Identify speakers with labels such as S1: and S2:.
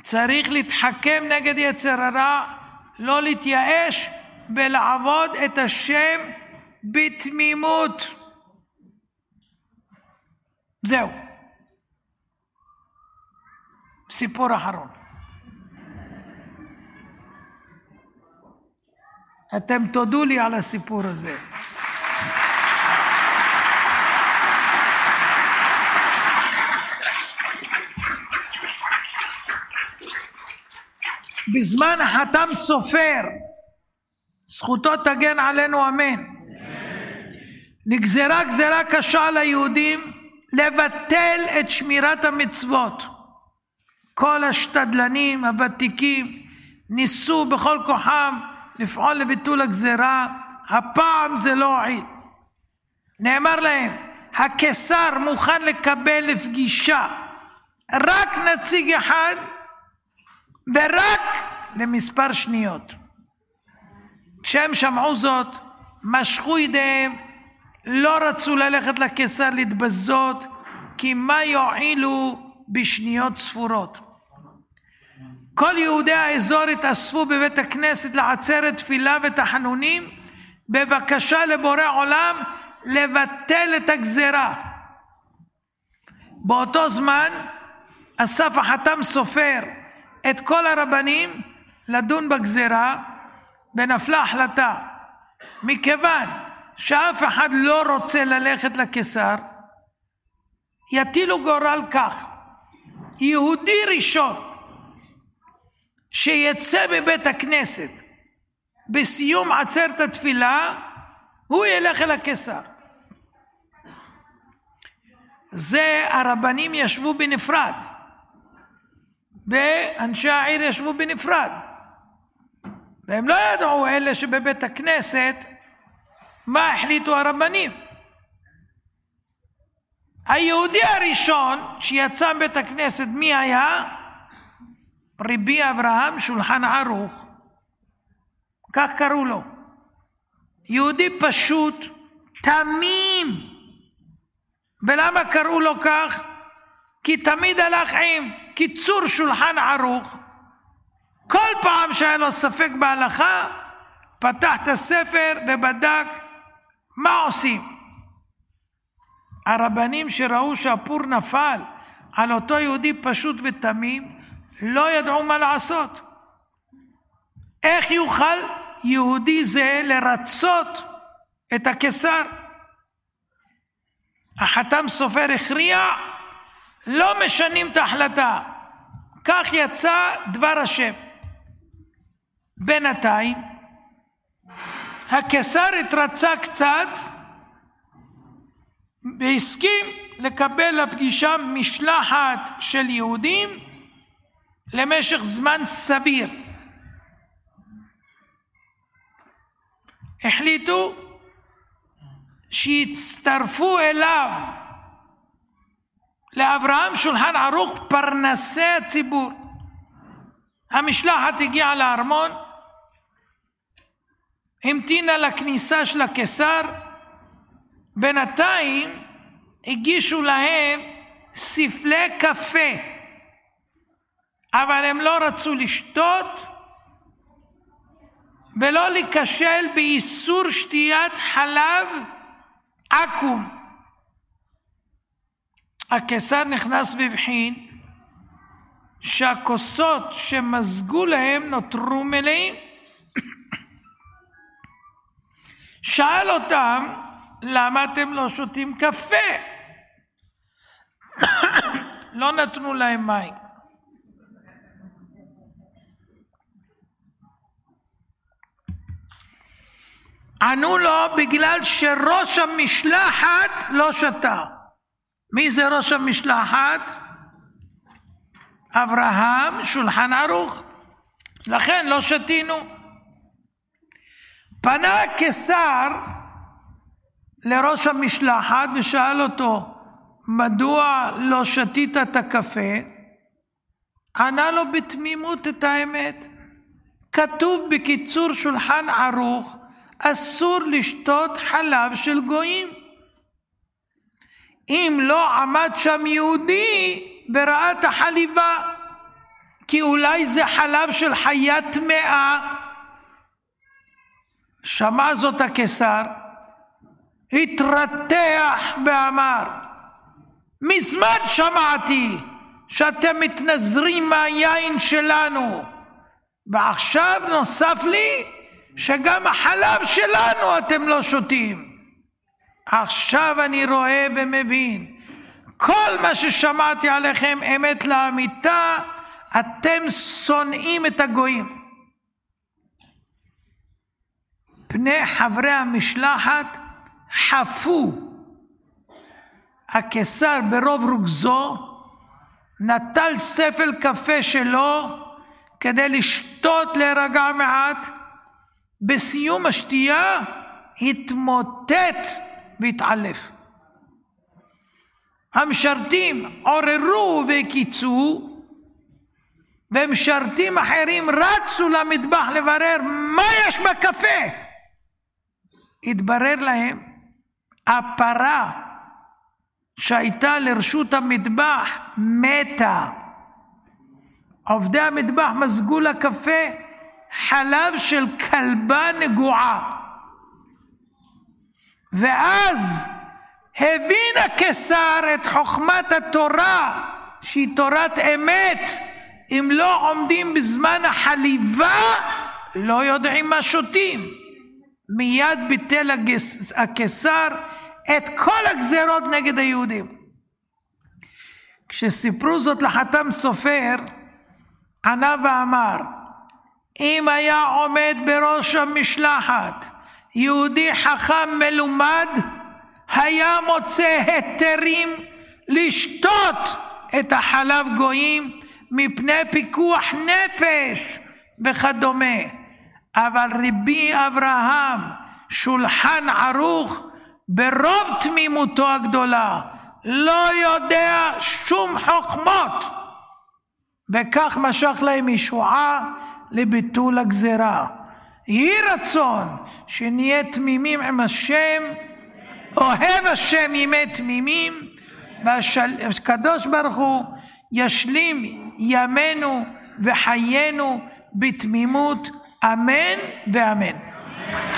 S1: צריך להתחכם נגד יצר הרע, לא להתייאש, ולעבוד את השם בתמימות. זהו. סיפור אחרון. אתם תודו לי על הסיפור הזה. בזמן החתם סופר, זכותו תגן עלינו, אמן. נגזרה גזרה קשה על היהודים לבטל את שמירת המצוות. כל השתדלנים הוותיקים ניסו בכל כוחם לפעול לביטול הגזרה. הפעם זה לא הועיל. נאמר להם, הקיסר מוכן לקבל לפגישה רק נציג אחד ורק למספר שניות. כשהם שמעו זאת, משכו ידיהם, לא רצו ללכת לקיסר להתבזות, כי מה יועילו בשניות ספורות. כל יהודי האזור התאספו בבית הכנסת לעצרת תפילה ותחנונים, בבקשה לבורא עולם לבטל את הגזרה. באותו זמן אסף החתם סופר את כל הרבנים לדון בגזרה, ונפלה החלטה. מכיוון שאף אחד לא רוצה ללכת לקיסר, יטילו גורל כך: יהודי ראשון שיצא מבית הכנסת בסיום עצרת התפילה, הוא ילך אל הקיסר. זה הרבנים ישבו בנפרד, ואנשי העיר ישבו בנפרד, והם לא ידעו אלה שבבית הכנסת מה החליטו הרבנים. היהודי הראשון שיצא מבית הכנסת מי היה? רבי אברהם שולחן ערוך, כך קראו לו. יהודי פשוט, תמים. ולמה קראו לו כך? כי תמיד הלך עם קיצור שולחן ערוך. כל פעם שהיה לו ספק בהלכה, פתח את הספר ובדק מה עושים. הרבנים שראו שהפור נפל על אותו יהודי פשוט ותמים, לא ידעו מה לעשות. איך יוכל יהודי זה לרצות את הקיסר? החתם סופר הכריע, לא משנים את ההחלטה. כך יצא דבר השם. בינתיים הקיסר התרצה קצת והסכים לקבל לפגישה משלחת של יהודים למשך זמן סביר. החליטו שיצטרפו אליו, לאברהם שולחן ערוך, פרנסי הציבור. המשלחת הגיעה לארמון, המתינה לכניסה של הקיסר. בינתיים הגישו להם ספלי קפה, אבל הם לא רצו לשתות ולא להיכשל באיסור שתיית חלב עקום. הקיסר נכנס בבחין שהכוסות שמזגו להם נותרו מלאים. שאל אותם, למה אתם לא שותים קפה? לא נתנו להם מים. ענו לו, בגלל שראש המשלחת לא שתה. מי זה ראש המשלחת? אברהם שולחן ערוך. לכן לא שתינו. פנה הקיסר לראש המשלחת ושאל אותו, מדוע לא שתית את הקפה? ענה לו בתמימות את האמת. כתוב בקיצור שולחן ערוך, אסור לשתות חלב של גויים. אם לא עמד שם יהודי וראה את החליבה, כי אולי זה חלב של חיה טמאה. שמע זאת הקיסר, התרתח ואמר, מזמן שמעתי שאתם מתנזרים מהיין שלנו, ועכשיו נוסף לי שגם החלב שלנו אתם לא שותים. עכשיו אני רואה ומבין, כל מה ששמעתי עליכם אמת לאמיתה, אתם שונאים את הגויים. פני חברי המשלחת חפו. הקיסר ברוב רוגזו נטל ספל קפה שלו כדי לשתות להירגע מעט. בסיום השתייה התמוטט והתעלף. המשרתים עוררו והקיצו, ומשרתים אחרים רצו למטבח לברר מה יש בקפה. התברר להם, הפרה שהייתה לרשות המטבח מתה. עובדי המטבח מזגו לקפה חלב של כלבה נגועה. ואז הבין הקיסר את חוכמת התורה, שהיא תורת אמת. אם לא עומדים בזמן החליבה, לא יודעים מה שותים. מיד ביטל הקיסר את כל הגזרות נגד היהודים. כשסיפרו זאת לחתם סופר, ענה ואמר, אם היה עומד בראש המשלחת יהודי חכם מלומד, היה מוצא היתרים לשתות את החלב גויים מפני פיקוח נפש וכדומה. אבל רבי אברהם שולחן ערוך ברוב תמימותו הגדולה לא יודע שום חוכמות, וכך משך להם ישועה לביטול הגזרה. יהי רצון שנהיה תמימים עם השם, אוהב השם ימי תמימים, והקדוש ברוך הוא ישלים ימינו וחיינו בתמימות, אמן ואמן.